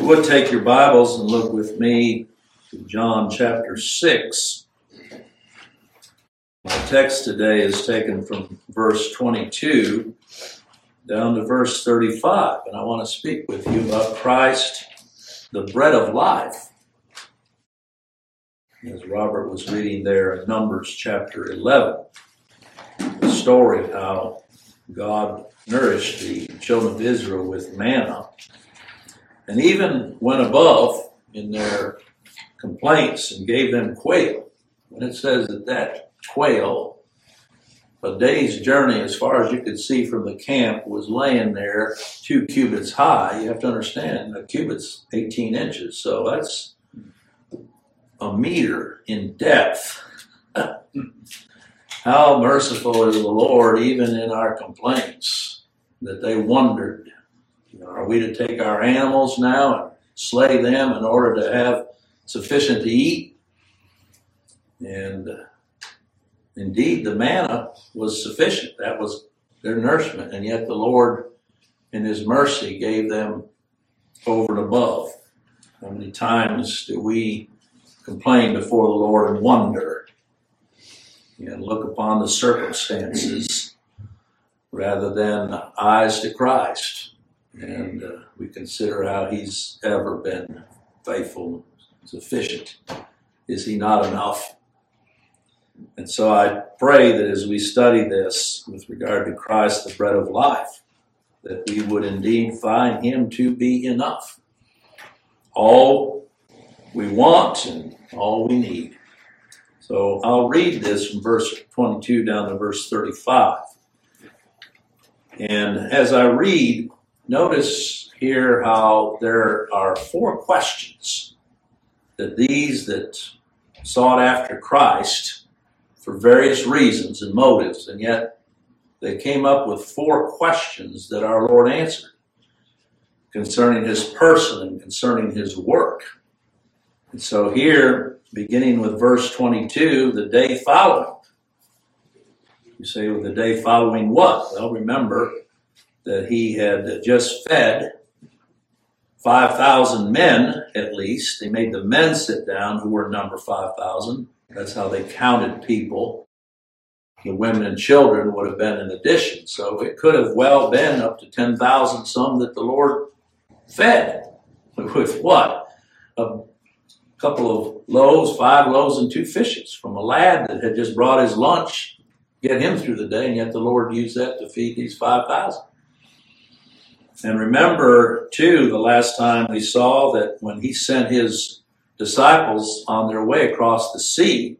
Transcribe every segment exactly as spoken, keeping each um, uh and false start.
would take your Bibles and look with me to John chapter six. My text today is taken from verse twenty-two down to verse thirty-five, and I want to speak with you about Christ, the bread of life. As Robert was reading there in Numbers chapter eleven, the story of how God nourished the children of Israel with manna, and even went above in their complaints and gave them quail. And it says that that quail, a day's journey as far as you could see from the camp, was laying there two cubits high. You have to understand, a cubit's eighteen inches, so that's a meter in depth. How merciful is the Lord, even in our complaints, that they wondered, you know, are we to take our animals now and slay them in order to have sufficient to eat? And uh, indeed, the manna was sufficient. That was their nourishment. And yet the Lord, in His mercy, gave them over and above. How many times do we complain before the Lord and wonder and look upon the circumstances rather than eyes to Christ? And uh, we consider how He's ever been faithful, sufficient. Is He not enough? And so I pray that as we study this with regard to Christ, the bread of life, that we would indeed find Him to be enough. All we want and all we need. So I'll read this from verse twenty-two down to verse thirty-five. And as I read, notice here how there are four questions that these that sought after Christ for various reasons and motives, and yet they came up with four questions that our Lord answered concerning His person and concerning His work. And so here, beginning with verse twenty-two, the day following. You say, well, the day following what? Well, remember that He had just fed five thousand men, at least. They made the men sit down, who were number five thousand. That's how they counted people. The women and children would have been in addition. So it could have well been up to ten thousand, some that the Lord fed. With what? A couple of loaves, five loaves and two fishes from a lad that had just brought his lunch, get him through the day, and yet the Lord used that to feed these five thousand. And remember, too, the last time we saw that when He sent His disciples on their way across the sea,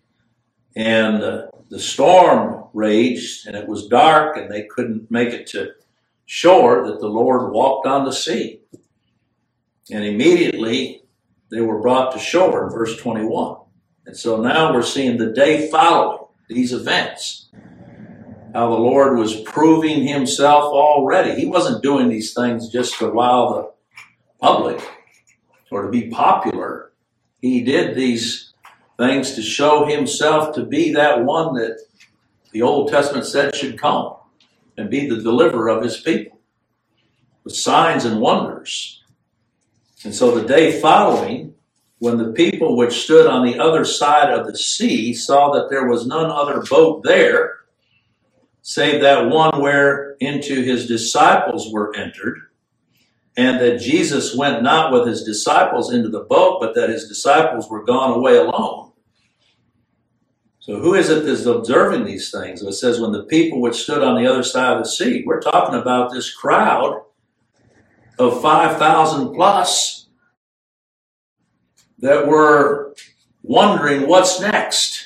and uh, the storm raged, and it was dark, and they couldn't make it to shore, that the Lord walked on the sea. And immediately they were brought to shore in verse twenty-one. And so now we're seeing the day following these events, how the Lord was proving Himself already. He wasn't doing these things just to wow the public or to be popular. He did these things to show Himself to be that one that the Old Testament said should come and be the deliverer of His people with signs and wonders. And so the day following, when the people which stood on the other side of the sea saw that there was none other boat there, save that one whereinto His disciples were entered, and that Jesus went not with His disciples into the boat, but that His disciples were gone away alone. So who is it that's observing these things? It says, when the people which stood on the other side of the sea, we're talking about this crowd of five thousand plus that were wondering what's next.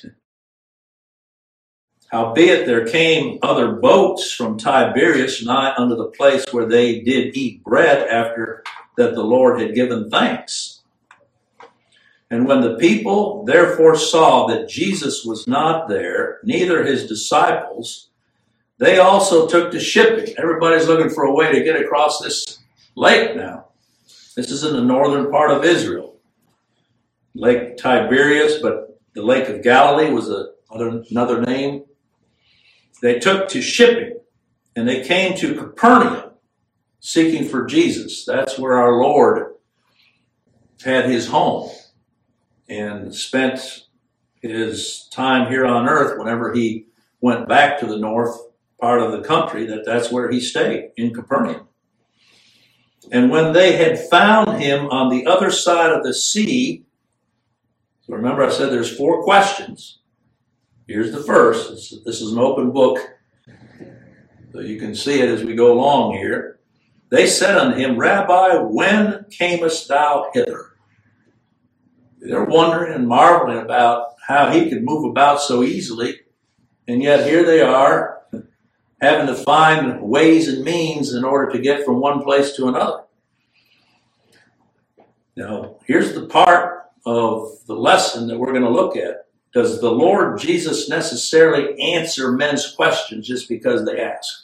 Howbeit there came other boats from Tiberias nigh unto the place where they did eat bread after that the Lord had given thanks. And when the people therefore saw that Jesus was not there, neither His disciples, they also took to shipping. Everybody's looking for a way to get across this lake now. This is in the northern part of Israel. Lake Tiberias, but the Lake of Galilee was a, another name. They took to shipping, and they came to Capernaum, seeking for Jesus. That's where our Lord had his home and spent his time here on earth whenever he went back to the north part of the country, that that's where he stayed, in Capernaum. And when they had found him on the other side of the sea, so remember I said there's four questions. Here's the first. This, this is an open book, so you can see it as we go along here. They said unto him, Rabbi, when camest thou hither? They're wondering and marveling about how he could move about so easily, and yet here they are, having to find ways and means in order to get from one place to another. Now, here's the part of the lesson that we're going to look at. Does the Lord Jesus necessarily answer men's questions just because they ask?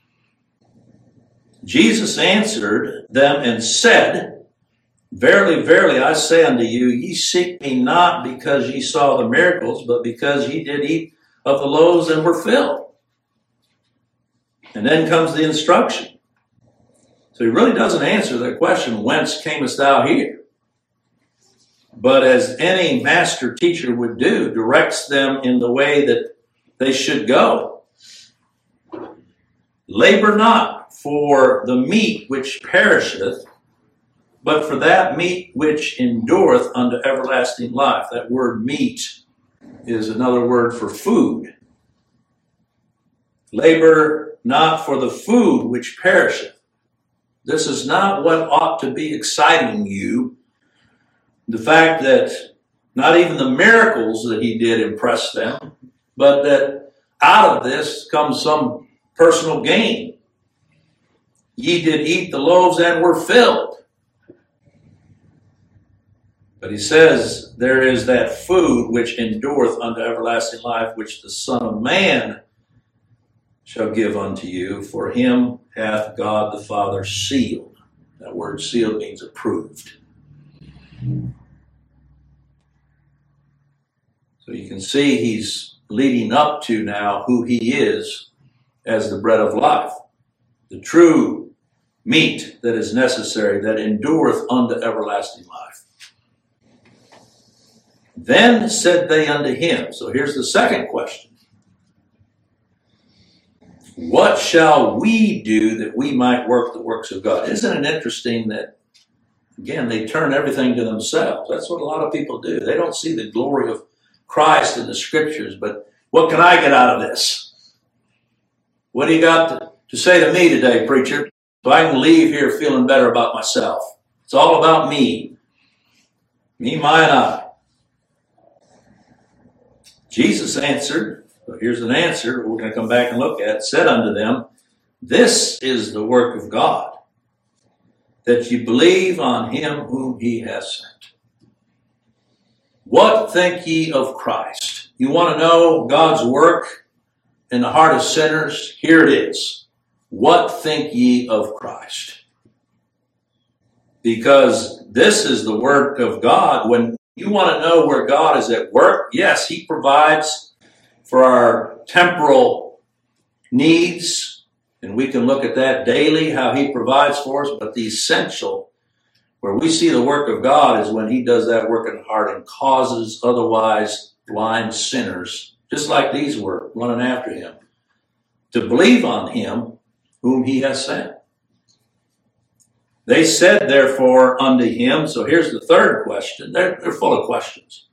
Jesus answered them and said, Verily, verily, I say unto you, ye seek me not because ye saw the miracles, but because ye did eat of the loaves and were filled. And then comes the instruction. So he really doesn't answer the question, whence camest thou here? But as any master teacher would do, directs them in the way that they should go. Labor not for the meat which perisheth, but for that meat which endureth unto everlasting life. That word meat is another word for food. Labor not for the food which perisheth. This is not what ought to be exciting you. The fact that not even the miracles that he did impress them, but that out of this comes some personal gain. Ye did eat the loaves and were filled. But he says there is that food which endureth unto everlasting life, which the Son of Man shall give unto you, for him hath God the Father sealed. That word sealed means approved. So you can see he's leading up to now who he is as the bread of life, the true meat that is necessary, that endureth unto everlasting life. Then said they unto him, so here's the second question. What shall we do that we might work the works of God? Isn't it interesting that, again, they turn everything to themselves? That's what a lot of people do. They don't see the glory of Christ in the scriptures, but what can I get out of this? What do you got to, to say to me today, preacher, so I can leave here feeling better about myself? It's all about me. Me, my, and I. Jesus answered, so here's an answer we're going to come back and look at, said unto them, This is the work of God, that ye believe on him whom he has sent. What think ye of Christ? You want to know God's work in the heart of sinners? Here it is. What think ye of Christ? Because this is the work of God. When you want to know where God is at work, yes, he provides for our temporal needs, and we can look at that daily, how he provides for us, but the essential, where we see the work of God, is when he does that work in the heart and causes otherwise blind sinners, just like these were, running after him, to believe on him whom he has sent. They said, therefore, unto him, so here's the third question. They're, they're full of questions.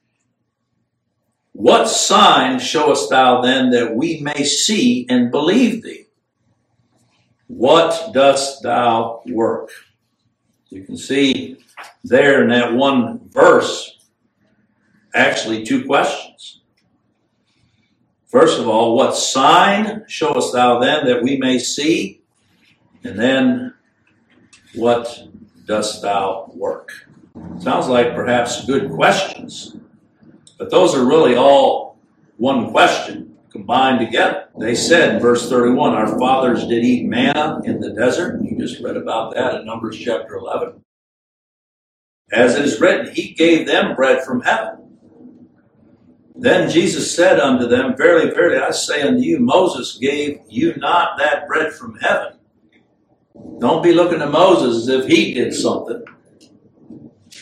What sign showest thou then that we may see and believe thee? What dost thou work? You can see there in that one verse, actually two questions. First of all, what sign showest thou then that we may see? And then, what dost thou work? Sounds like perhaps good questions, but those are really all one question combined together. They said in verse thirty-one, our fathers did eat manna in the desert. You just read about that in Numbers chapter eleven. As it is written, he gave them bread from heaven. Then Jesus said unto them, verily, verily, I say unto you, Moses gave you not that bread from heaven. Don't be looking to Moses as if he did something.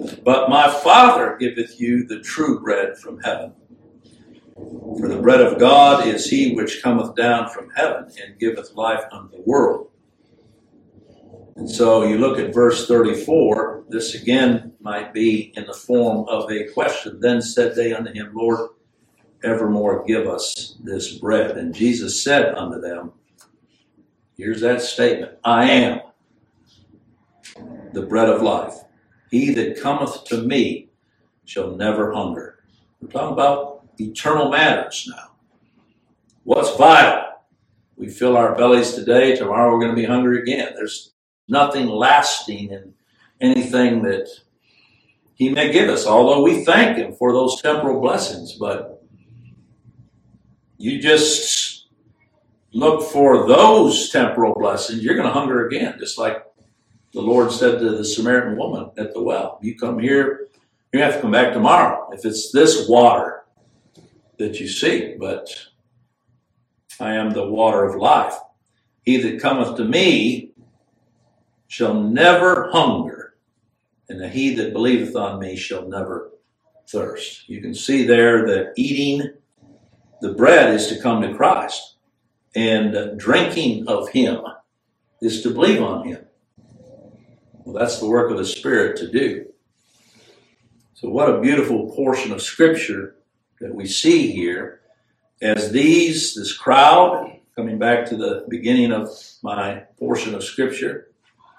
But my Father giveth you the true bread from heaven. For the bread of God is he which cometh down from heaven and giveth life unto the world. And so you look at verse thirty-four, this again might be in the form of a question. Then said they unto him, Lord, evermore give us this bread. And Jesus said unto them, here's that statement, I am the bread of life. He that cometh to me shall never hunger. We're talking about eternal matters now. What's vital? We fill our bellies today, tomorrow we're going to be hungry again. There's nothing lasting in anything that he may give us, although we thank him for those temporal blessings. But you just look for those temporal blessings, you're going to hunger again, just like the Lord said to the Samaritan woman at the well. You come here, you have to come back tomorrow if it's this water that you seek. But I am the water of life. He that cometh to me shall never hunger, and he that believeth on me shall never thirst. You can see there that eating the bread is to come to Christ, and drinking of him is to believe on him. Well, that's the work of the Spirit to do. So what a beautiful portion of Scripture that we see here as these, this crowd, coming back to the beginning of my portion of Scripture,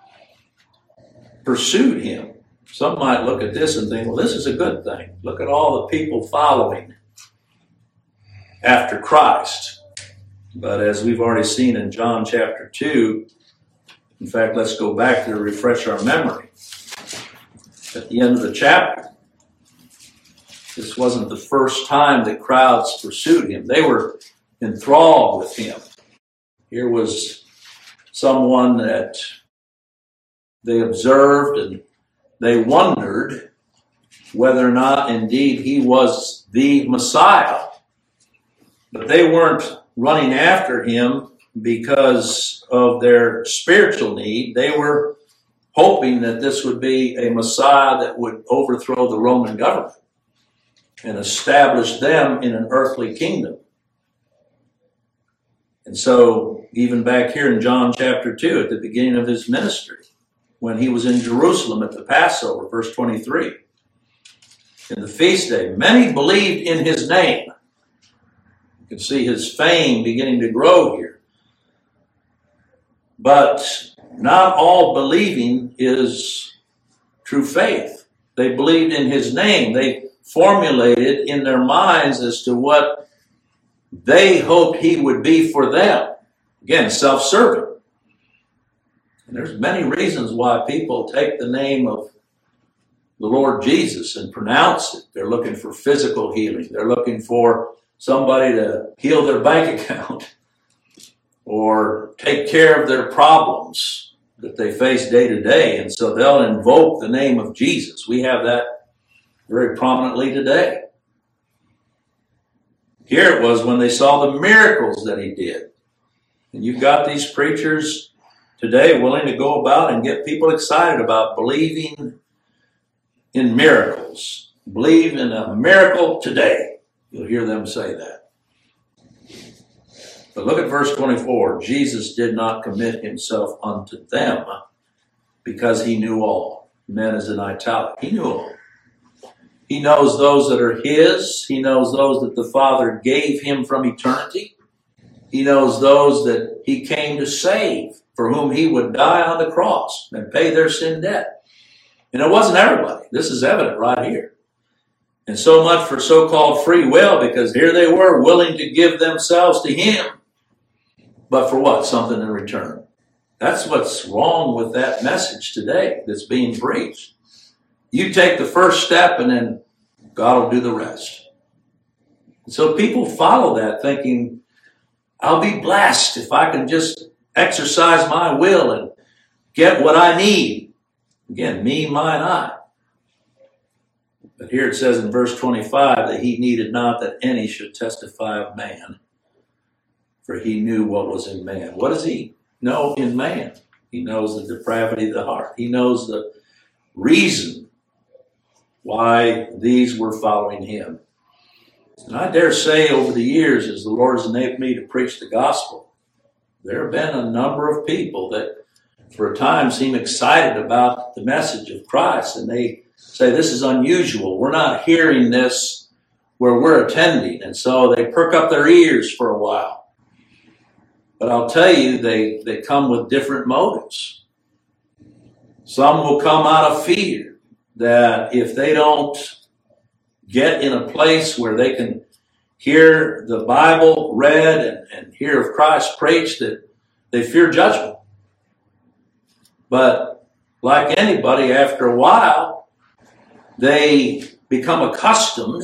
pursued him. Some might look at this and think, well, this is a good thing. Look at all the people following after Christ. But as we've already seen in John chapter two, in fact, let's go back to refresh our memory. At the end of the chapter, this wasn't the first time that crowds pursued him. They were enthralled with him. Here was someone that they observed and they wondered whether or not indeed he was the Messiah. But they weren't running after him because of their spiritual need. They were hoping that this would be a Messiah that would overthrow the Roman government and establish them in an earthly kingdom. And so even back here in John chapter two, at the beginning of his ministry, when he was in Jerusalem at the Passover, verse twenty-three, in the feast day, many believed in his name. You can see his fame beginning to grow here. But not all believing is true faith. They believed in his name. They formulated in their minds as to what they hoped he would be for them. Again, self-serving. And there's many reasons why people take the name of the Lord Jesus and pronounce it. They're looking for physical healing. They're looking for somebody to heal their bank account or take care of their problems that they face day to day. And so they'll invoke the name of Jesus. We have that very prominently today. Here it was when they saw the miracles that he did. And you've got these preachers today willing to go about and get people excited about believing in miracles. Believe in a miracle today. You'll hear them say that. But look at verse twenty-four. Jesus did not commit himself unto them because he knew all. Men is in italic. He knew all. He knows those that are his. He knows those that the Father gave him from eternity. He knows those that he came to save, for whom he would die on the cross and pay their sin debt. And it wasn't everybody. This is evident right here. And so much for so-called free will, because here they were willing to give themselves to him. But for what? Something in return. That's what's wrong with that message today that's being preached. You take the first step and then God will do the rest. And so people follow that thinking, I'll be blessed if I can just exercise my will and get what I need. Again, me, mine, I. But here it says in verse twenty-five that he needed not that any should testify of man, for he knew what was in man. What does he know in man? He knows the depravity of the heart. He knows the reason why these were following him. And I dare say over the years, as the Lord has enabled me to preach the gospel, there have been a number of people that for a time seem excited about the message of Christ, and they say, this is unusual. We're not hearing this where we're attending. And so they perk up their ears for a while. But I'll tell you, they, they come with different motives. Some will come out of fear that if they don't get in a place where they can hear the Bible read and, and hear of Christ preached, that they fear judgment. But like anybody, after a while, they become accustomed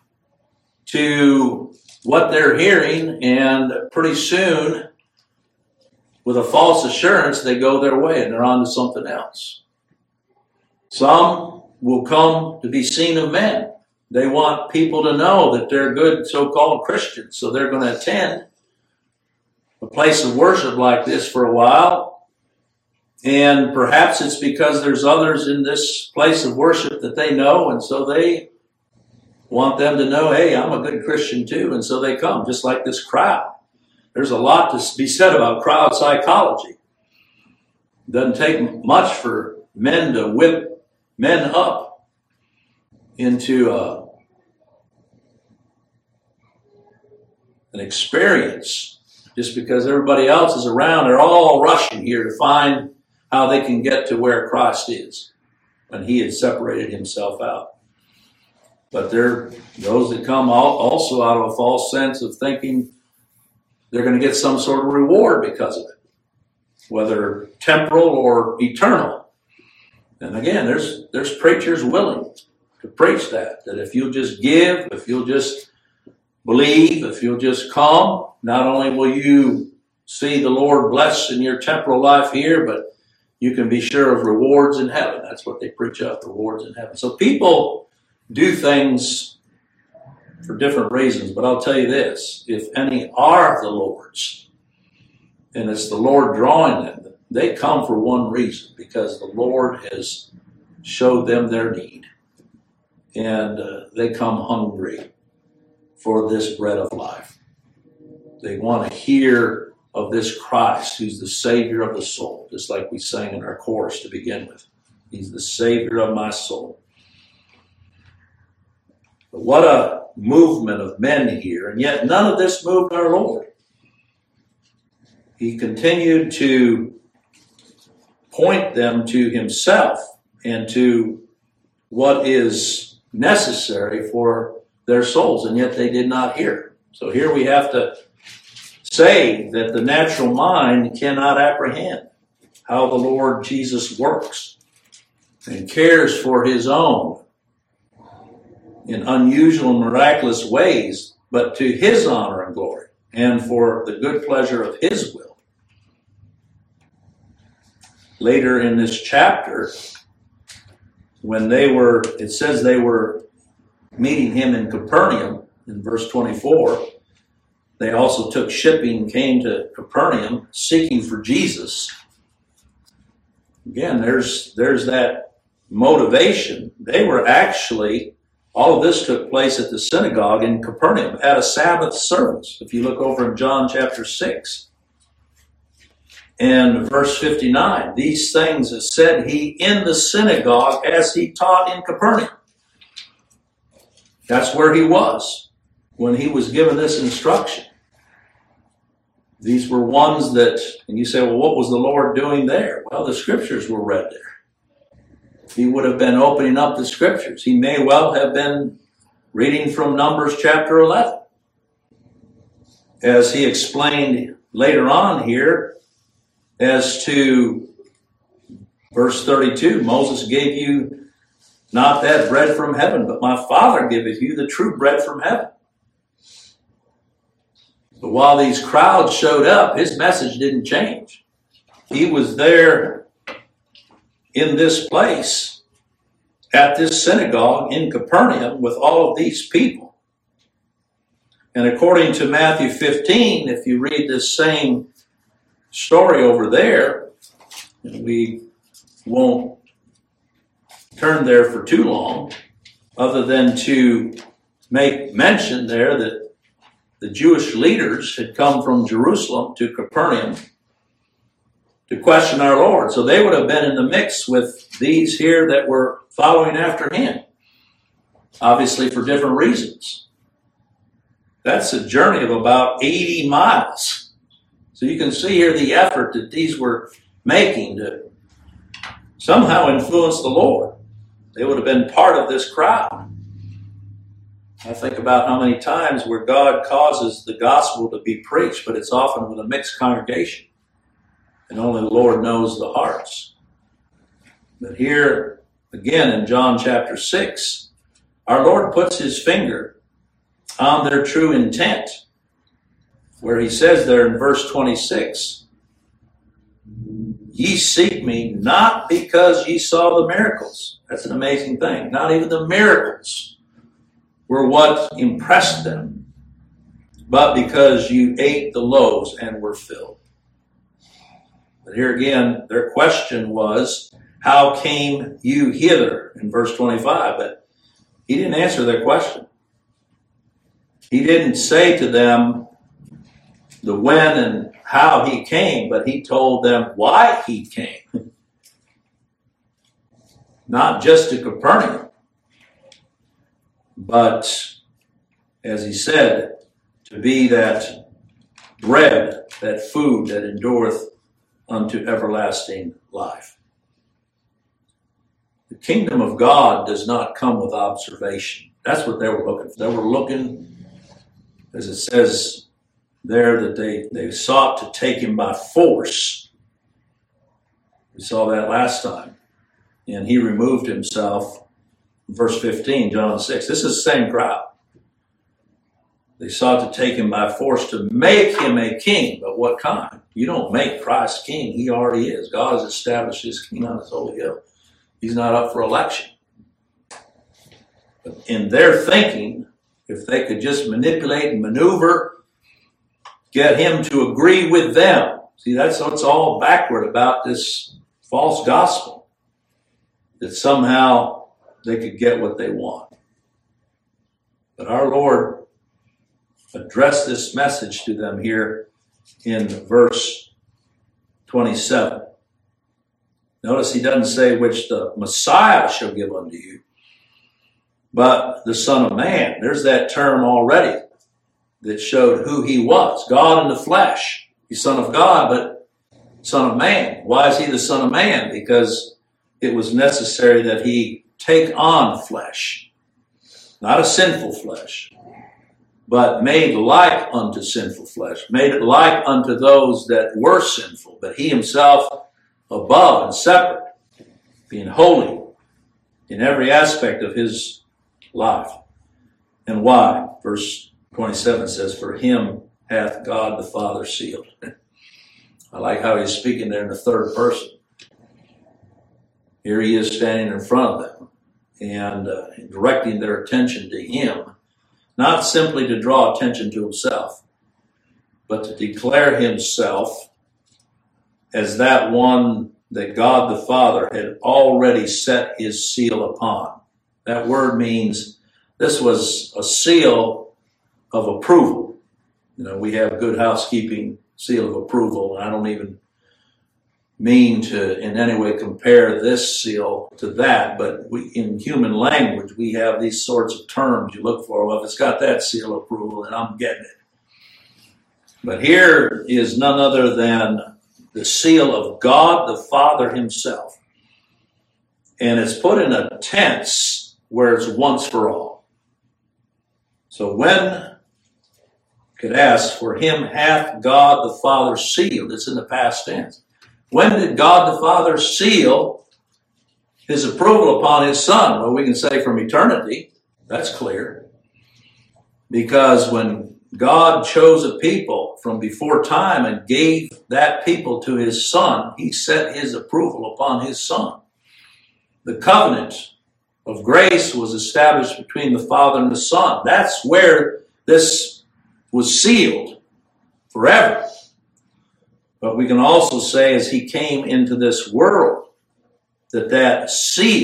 to what they're hearing, and pretty soon, with a false assurance, they go their way and they're on to something else. Some will come to be seen of men. They want people to know that they're good so-called Christians, so they're going to attend a place of worship like this for a while. And perhaps it's because there's others in this place of worship that they know, and so they want them to know, hey, I'm a good Christian too, and so they come, just like this crowd. There's a lot to be said about crowd psychology. It doesn't take much for men to whip men up into a, an experience. Just because everybody else is around, they're all rushing here to find how they can get to where Christ is when he had separated himself out. But there are those that come also out of a false sense of thinking they're going to get some sort of reward because of it, whether temporal or eternal. And again, there's there's preachers willing to preach that, that if you'll just give, if you'll just believe, if you'll just come, not only will you see the Lord bless in your temporal life here, but you can be sure of rewards in heaven. That's what they preach of, rewards in heaven. So people do things for different reasons, but I'll tell you this, if any are the Lord's, and it's the Lord drawing them, they come for one reason, because the Lord has showed them their need, and uh, they come hungry for this bread of life. They want to hear of this Christ, who's the Savior of the soul, just like we sang in our chorus to begin with. He's the Savior of my soul. But what a movement of men here, and yet none of this moved our Lord. He continued to point them to himself and to what is necessary for their souls, and yet they did not hear. So here we have to say that the natural mind cannot apprehend how the Lord Jesus works and cares for his own in unusual and miraculous ways, but to his honor and glory and for the good pleasure of his will. Later in this chapter, when they were, it says they were meeting him in Capernaum in verse twenty-four. They also took shipping, came to Capernaum seeking for Jesus. Again, there's, there's that motivation. They were actually, all of this took place at the synagogue in Capernaum at a Sabbath service. If you look over in John chapter six and verse fifty-nine, these things said he in the synagogue as he taught in Capernaum. That's where he was when he was given this instruction. These were ones that, and you say, well, what was the Lord doing there? Well, the scriptures were read there. He would have been opening up the scriptures. He may well have been reading from Numbers chapter eleven. As he explained later on here, as to verse thirty-two, Moses gave you not that bread from heaven, but my Father giveth you the true bread from heaven. But while these crowds showed up, his message didn't change. He was there in this place, at this synagogue in Capernaum with all of these people. And according to Matthew fifteen, if you read this same story over there, and we won't turn there for too long, other than to make mention there that the Jewish leaders had come from Jerusalem to Capernaum to question our Lord. So they would have been in the mix with these here that were following after him, obviously for different reasons. That's a journey of about eighty miles. So you can see here the effort that these were making to somehow influence the Lord. They would have been part of this crowd. I think about how many times where God causes the gospel to be preached, but it's often with a mixed congregation. And only the Lord knows the hearts. But here, again, in John chapter six, our Lord puts his finger on their true intent, where he says there in verse twenty-six, ye seek me not because ye saw the miracles. That's an amazing thing. Not even the miracles were what impressed them, but because you ate the loaves and were filled. But here again, their question was, how came you hither? In verse twenty-five, but he didn't answer their question. He didn't say to them the when and how he came, but he told them why he came. Not just to Capernaum, but, as he said, to be that bread, that food that endureth unto everlasting life. The kingdom of God does not come with observation. That's what they were looking for. They were looking, as it says there, that they, they sought to take him by force. We saw that last time. And he removed himself. Verse fifteen, John six. This is the same crowd. They sought to take him by force to make him a king. But what kind? You don't make Christ king. He already is. God has established his king on his holy hill. He's not up for election. But in their thinking, if they could just manipulate and maneuver, get him to agree with them. See, that's what's all backward about this false gospel. That somehow they could get what they want. But our Lord addressed this message to them here in verse twenty-seven. Notice he doesn't say which the Messiah shall give unto you, but the Son of Man. There's that term already that showed who he was. God in the flesh. He's Son of God, but Son of Man. Why is he the Son of Man? Because it was necessary that he take on flesh. Not a sinful flesh, but made like unto sinful flesh. Made it like unto those that were sinful, but he himself above and separate, being holy in every aspect of his life. And why? Verse twenty-seven says, for him hath God the Father sealed. I like how he's speaking there in the third person. Here he is standing in front of them and uh, directing their attention to him, not simply to draw attention to himself, but to declare himself as that one that God the Father had already set his seal upon. That word means this was a seal of approval. You know, we have good housekeeping seal of approval, and I don't even mean to in any way compare this seal to that, but we, in human language, we have these sorts of terms you look for. Well, if it's got that seal of approval, then I'm getting it. But here is none other than the seal of God the Father himself. And it's put in a tense where it's once for all. So when could ask, for him hath God the Father sealed. It's in the past tense. When did God the Father seal his approval upon his Son? Well, we can say from eternity. That's clear. Because when God chose a people from before time and gave that people to his Son, he set his approval upon his Son. The covenant of grace was established between the Father and the Son. That's where this was sealed forever. But we can also say as he came into this world, that that seal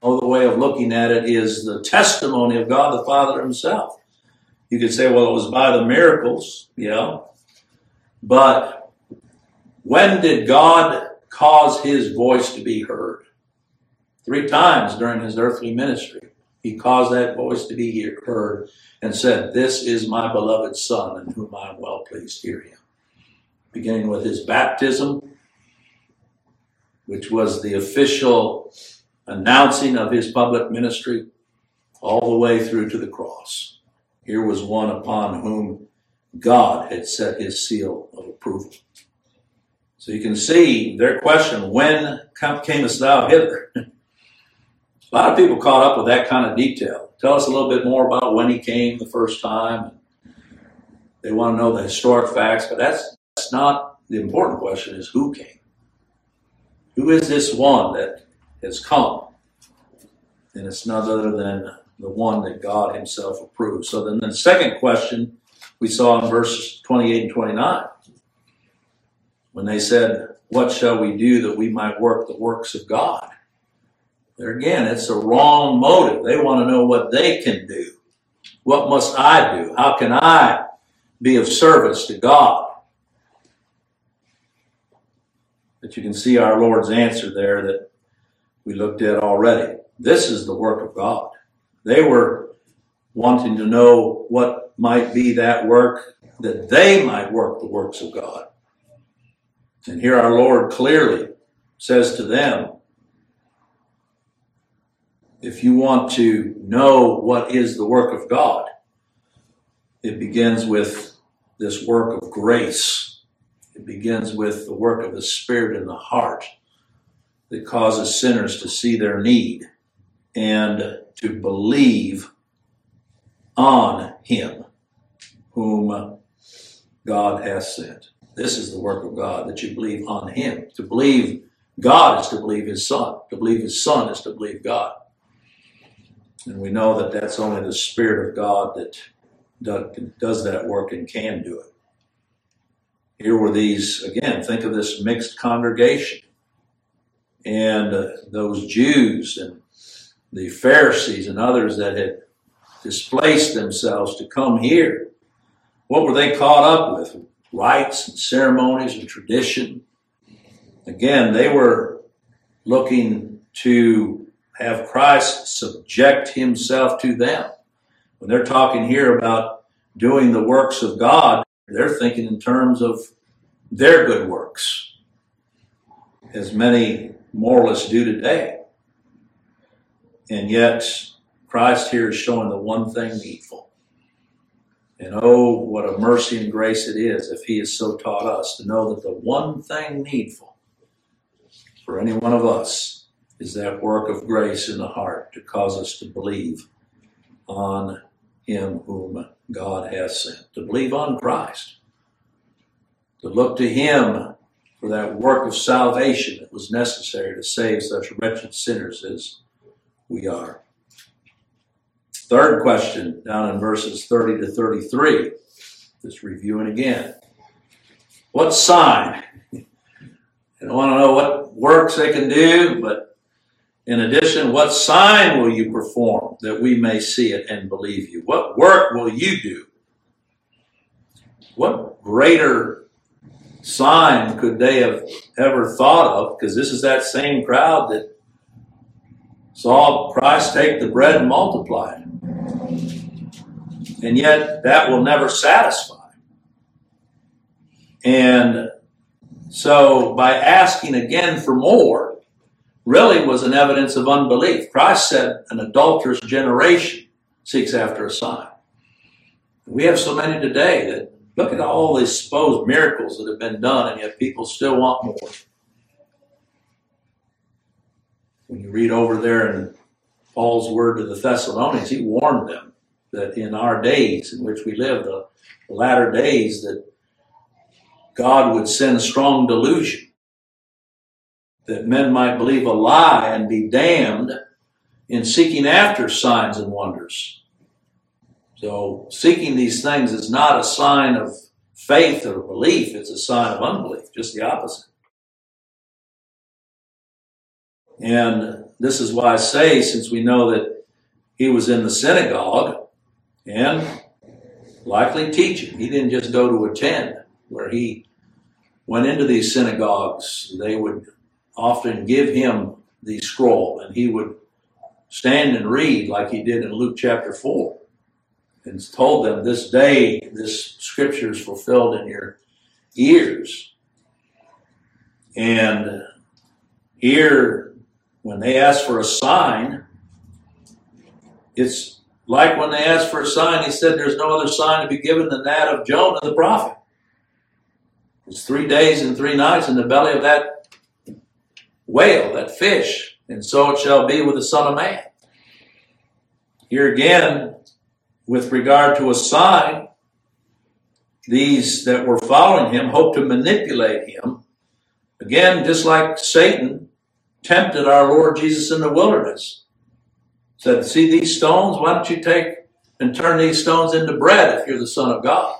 Another way of looking at it is the testimony of God the Father himself. You could say, well, it was by the miracles, yeah. But when did God cause his voice to be heard? Three times during his earthly ministry, he caused that voice to be heard and said, this is my beloved Son in whom I am well pleased. Hear him. Beginning with his baptism, which was the official announcing of his public ministry, all the way through to the cross. Here was one upon whom God had set his seal of approval. So you can see their question, when camest thou hither? A lot of people caught up with that kind of detail. Tell us a little bit more about when he came the first time. They want to know the historic facts, but that's, that's not the important question, is who came? Who is this one that has come? And it's none other than the one that God himself approved. So then the second question we saw in verses twenty-eight and twenty-nine, when they said, what shall we do that we might work the works of God? There again, it's a wrong motive. They want to know what they can do. What must I do? How can I be of service to God? But you can see our Lord's answer there that we looked at already. This is the work of God. They were wanting to know what might be that work, that they might work the works of God. And here our Lord clearly says to them, if you want to know what is the work of God, it begins with this work of grace. It begins with the work of the Spirit in the heart that causes sinners to see their need and to believe on him whom God has sent. This is the work of God, that you believe on him. To believe God is to believe his Son. To believe his Son is to believe God. And we know that that's only the Spirit of God that does that work and can do it. Here were these, again, think of this mixed congregation. And uh, those Jews and the Pharisees and others that had displaced themselves to come here. What were they caught up with? Rites and ceremonies and tradition. Again, they were looking to have Christ subject himself to them. When they're talking here about doing the works of God, they're thinking in terms of their good works, as many moralists do today. And yet, Christ here is showing the one thing needful. And oh, what a mercy and grace it is if he has so taught us to know that the one thing needful for any one of us is that work of grace in the heart to cause us to believe on him whom God has sent, to believe on Christ, to look to him for that work of salvation that was necessary to save such wretched sinners as we are. Third question, down in verses thirty to thirty-three, just reviewing again. What sign? I don't want to know what works they can do, but in addition, what sign will you perform that we may see it and believe you? What work will you do? What greater sign could they have ever thought of? Because this is that same crowd that saw Christ take the bread and multiply it. And yet that will never satisfy. And so by asking again for more, really was an evidence of unbelief. Christ said an adulterous generation seeks after a sign. We have so many today that look at all these supposed miracles that have been done, and yet people still want more. When you read over there in Paul's word to the Thessalonians, he warned them that in our days in which we live, the latter days, that God would send strong delusion, that men might believe a lie and be damned in seeking after signs and wonders. So seeking these things is not a sign of faith or belief, it's a sign of unbelief, just the opposite. And this is why I say, since we know that he was in the synagogue and likely teaching, he didn't just go to attend. Where he went into these synagogues, they would often give him the scroll, and he would stand and read like he did in Luke chapter four, and told them, this day, this scripture is fulfilled in your ears. And here, when they ask for a sign, it's like when they asked for a sign, he said, there's no other sign to be given than that of Jonah the prophet. It's three days and three nights in the belly of that whale, that fish, and so it shall be with the Son of Man. Here again, with regard to a sign, these that were following him hoped to manipulate him. Again, just like Satan tempted our Lord Jesus in the wilderness. Said, see these stones? Why don't you take and turn these stones into bread if you're the Son of God?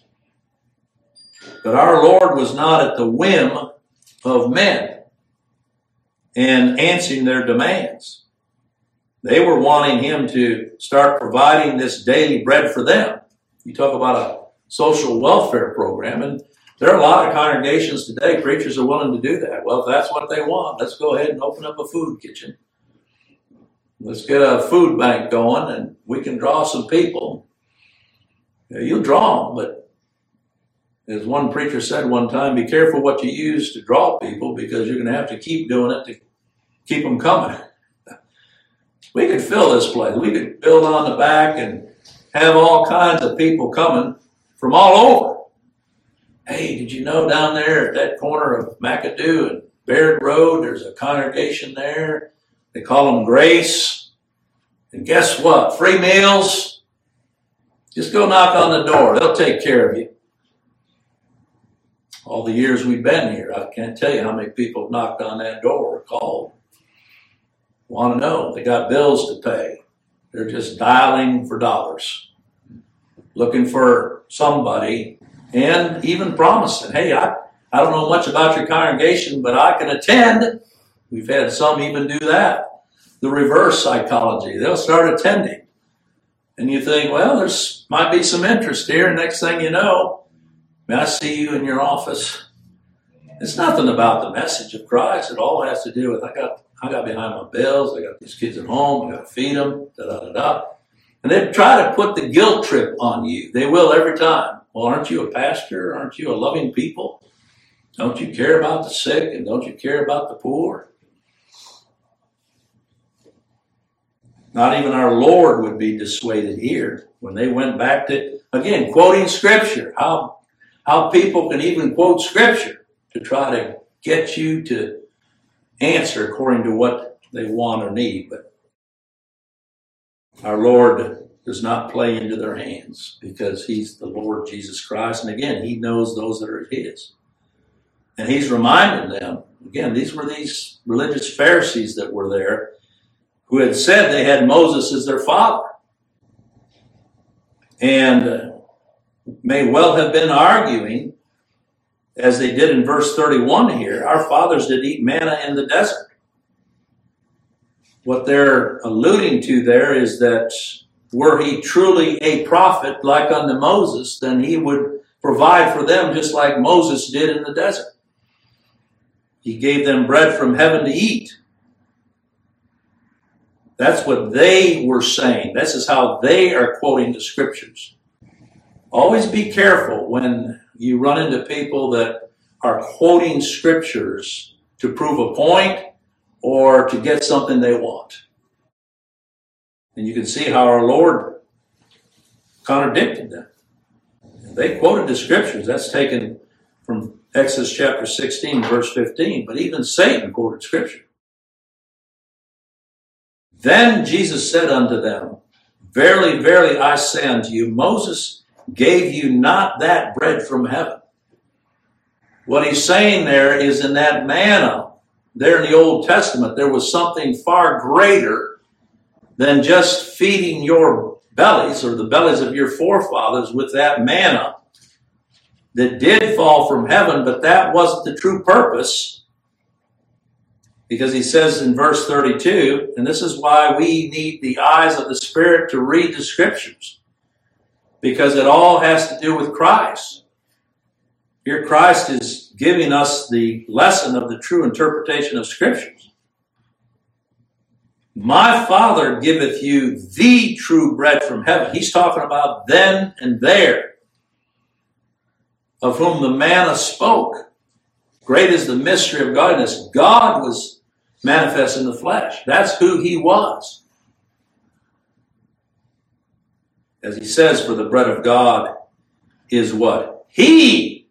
But our Lord was not at the whim of men and answering their demands. They were wanting him to start providing this daily bread for them. You talk about a social welfare program, and there are a lot of congregations today, preachers are willing to do that. Well, if that's what they want, let's go ahead and open up a food kitchen. Let's get a food bank going, and we can draw some people. You'll draw them, but as one preacher said one time, be careful what you use to draw people, because you're going to have to keep doing it to keep them coming. We could fill this place. We could build on the back and have all kinds of people coming from all over. Hey, did you know down there at that corner of McAdoo and Baird Road, there's a congregation there. They call them Grace. And guess what? Free meals. Just go knock on the door. They'll take care of you. All the years we've been here, I can't tell you how many people have knocked on that door or called. Want to know. They got bills to pay. They're just dialing for dollars. Looking for somebody, and even promising, hey, I, I don't know much about your congregation, but I can attend. We've had some even do that. The reverse psychology. They'll start attending. And you think, well, there's might be some interest here. And next thing you know, I see you in your office. It's nothing about the message of Christ. It all has to do with, I got I got behind my bills. I got these kids at home. I got to feed them. Da, da, da, da. And they try to put the guilt trip on you. They will every time. Well, aren't you a pastor? Aren't you a loving people? Don't you care about the sick, and don't you care about the poor? Not even our Lord would be dissuaded here when they went back to, again, quoting Scripture. How, how people can even quote Scripture to try to get you to answer according to what they want or need. But our Lord does not play into their hands, because he's the Lord Jesus Christ. And again, he knows those that are his. And he's reminding them, again, these were these religious Pharisees that were there who had said they had Moses as their father. And uh, may well have been arguing, as they did in verse thirty-one here, our fathers did eat manna in the desert. What they're alluding to there is that were he truly a prophet like unto Moses, then he would provide for them just like Moses did in the desert. He gave them bread from heaven to eat. That's what they were saying. This is how they are quoting the Scriptures. Always be careful when you run into people that are quoting Scriptures to prove a point or to get something they want. And you can see how our Lord contradicted them. They quoted the Scriptures. That's taken from Exodus chapter sixteen, verse fifteen. But even Satan quoted Scripture. Then Jesus said unto them, Verily, verily, I say unto you, Moses gave you not that bread from heaven. What he's saying there is, in that manna, there in the Old Testament, there was something far greater than just feeding your bellies or the bellies of your forefathers with that manna that did fall from heaven, but that wasn't the true purpose. Because he says in verse thirty-two, and this is why we need the eyes of the Spirit to read the Scriptures, because it all has to do with Christ. Here Christ is giving us the lesson of the true interpretation of Scriptures. My Father giveth you the true bread from heaven. He's talking about then and there, of whom the manna spoke. Great is the mystery of godliness. God was manifest in the flesh. That's who he was. As he says, for the bread of God is what? He.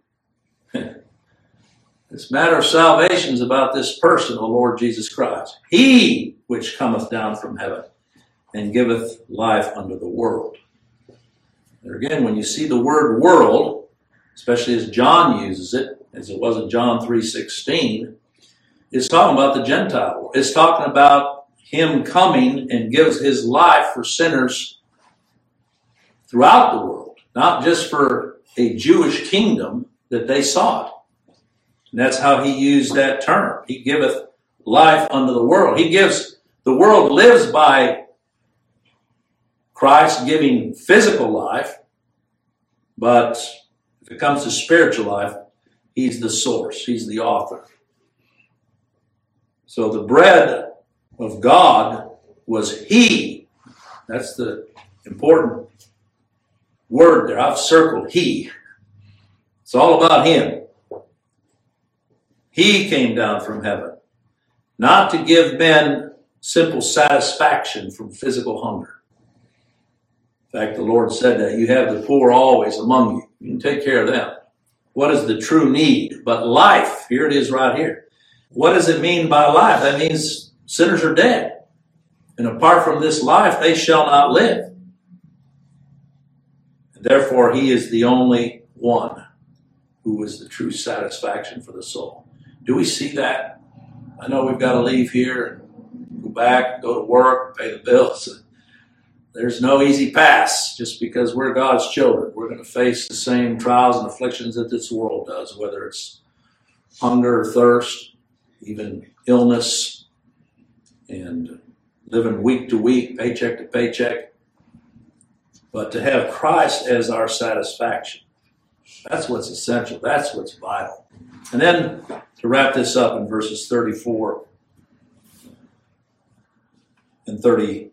This matter of salvation is about this person, the Lord Jesus Christ. He which cometh down from heaven and giveth life unto the world. There again, when you see the word world, especially as John uses it, as it was in John three sixteen, it's talking about the Gentile world. It's talking about him coming and gives his life for sinners throughout the world, not just for a Jewish kingdom that they sought. And that's how he used that term. He giveth life unto the world. He gives, the world lives by Christ giving physical life, but if it comes to spiritual life, he's the source. He's the author. So the bread of God was he. That's the important word there. I've circled he. It's all about him. He came down from heaven, not to give men simple satisfaction from physical hunger. In fact, the Lord said that you have the poor always among you. You can take care of them. What is the true need? But life, here it is right here. What does it mean by life? That means sinners are dead. And apart from this life, they shall not live. And therefore, he is the only one who is the true satisfaction for the soul. Do we see that? I know we've got to leave here and go back, go to work, pay the bills. There's no easy pass just because we're God's children. We're going to face the same trials and afflictions that this world does, whether it's hunger, thirst, even illness, and living week to week, paycheck to paycheck. But to have Christ as our satisfaction, that's what's essential. That's what's vital. And then to wrap this up in verses thirty-four and thirty-five,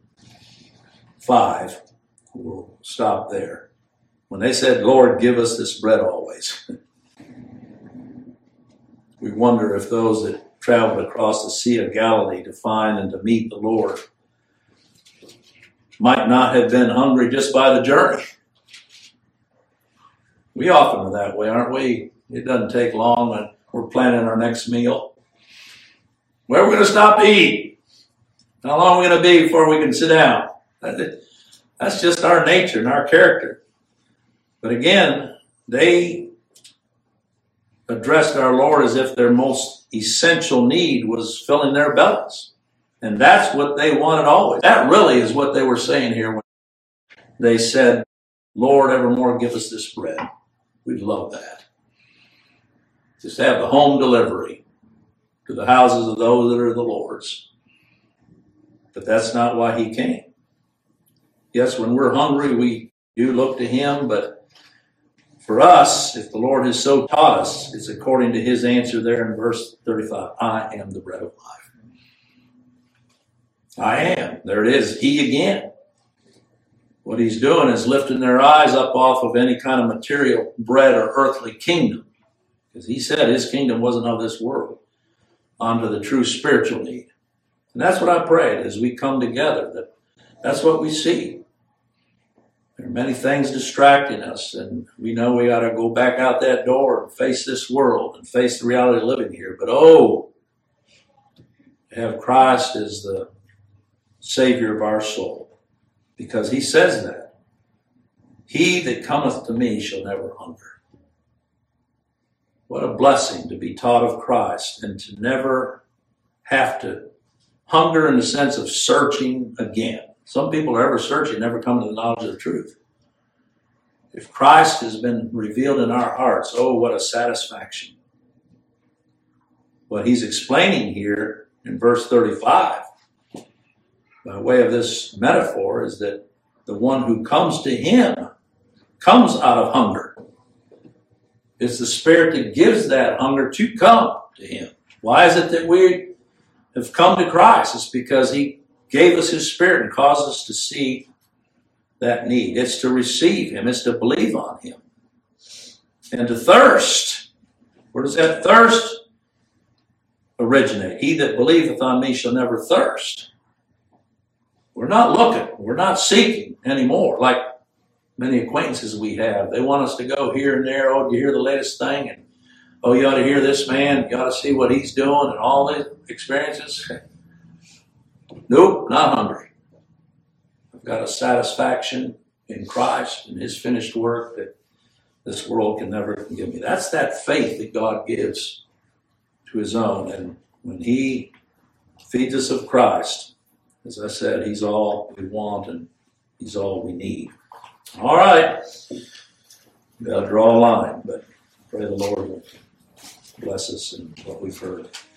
we'll stop there. When they said, Lord, give us this bread always, we wonder if those that traveled across the Sea of Galilee to find and to meet the Lord might not have been hungry just by the journey. We often are that way, aren't we? It doesn't take long when we're planning our next meal. Where are we going to stop to eat? How long are we going to be before we can sit down? That's just our nature and our character. But again, they addressed our Lord as if their most essential need was filling their bellies. And that's what they wanted always. That really is what they were saying here when they said, Lord, evermore give us this bread. We'd love that. Just have the home delivery to the houses of those that are the Lord's. But that's not why he came. Yes, when we're hungry, we do look to him, but for us, if the Lord has so taught us, it's according to his answer there in verse thirty-five. I am the bread of life. I am. There it is. He again. What he's doing is lifting their eyes up off of any kind of material bread or earthly kingdom. Because he said his kingdom wasn't of this world. Onto the true spiritual need. And that's what I prayed as we come together. That that's what we see. There are many things distracting us. And we know we got to go back out that door and face this world and face the reality of living here. But oh, to have Christ as the Savior of our soul. Because he says that. He that cometh to me shall never hunger. What a blessing to be taught of Christ and to never have to hunger in the sense of searching again. Some people are ever searching, never come to the knowledge of the truth. If Christ has been revealed in our hearts, oh, what a satisfaction. What he's explaining here in verse thirty-five, by way of this metaphor, is that the one who comes to him comes out of hunger. It's the Spirit that gives that hunger to come to him. Why is it that we have come to Christ? It's because he gave us his Spirit and caused us to see that need. It's to receive him. It's to believe on him. And to thirst. Where does that thirst originate? He that believeth on me shall never thirst. We're not looking. We're not seeking anymore like many acquaintances we have. They want us to go here and there. Oh, do you hear the latest thing? And oh, you ought to hear this man. You ought to see what he's doing and all these experiences. Nope, not hungry. I've got a satisfaction in Christ and his finished work that this world can never give me. That's that faith that God gives to his own. And when he feeds us of Christ, as I said, he's all we want and he's all we need. All right. We've got to draw a line, but pray the Lord will bless us in what we've heard.